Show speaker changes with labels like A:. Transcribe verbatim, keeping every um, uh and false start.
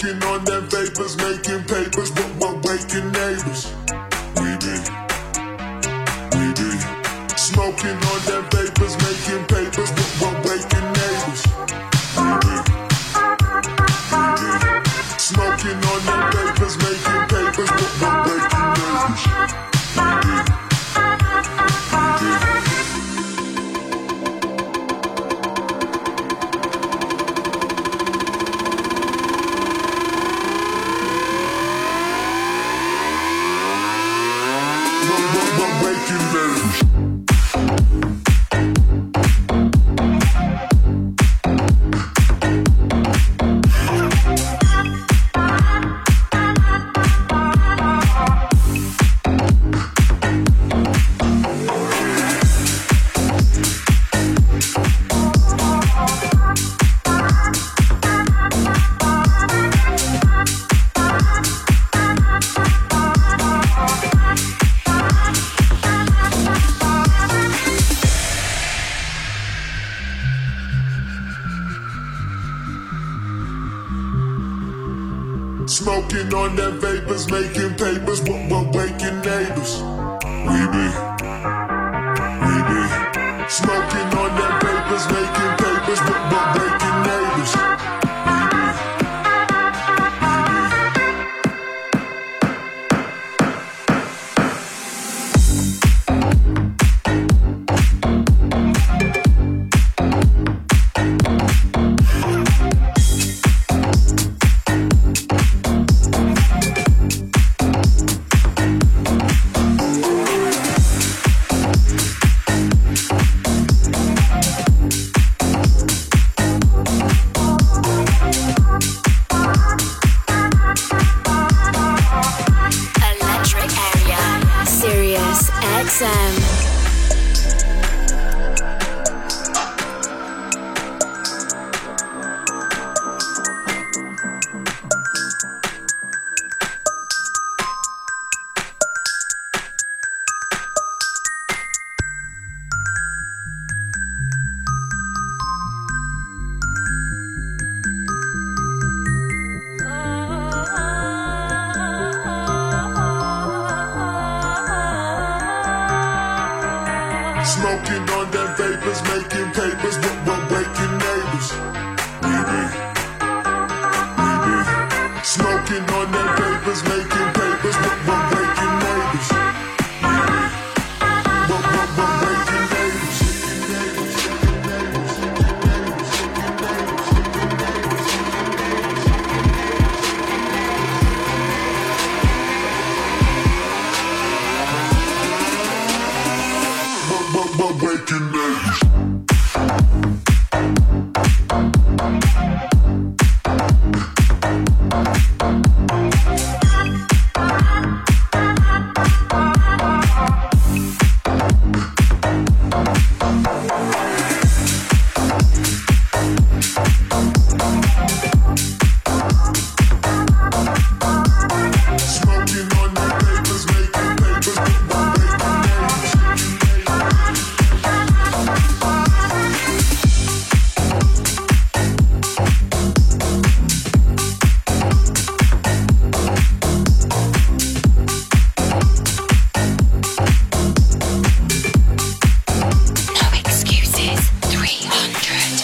A: Smoking on them vapors, making papers, but we're waking neighbors. We be, we be. Smoking on them vapors, making papers, but we're waking neighbors. We be, we be. Smoking on them vapors, making papers, but we're waking neighbors. We be, we be. Smoking on them vapors, making papers, but we're waking neighbors. We be, we be. Smoking on them vapors, making papers, but we're waking neighbors. We be, smoking on them vapors, making papers, but we're waking neighbors. We be, we be. Smoking on them vapors, making papers, but we're waking neighbors. We be, but we're, we're waking neighbors. But, but, but waking neighbors.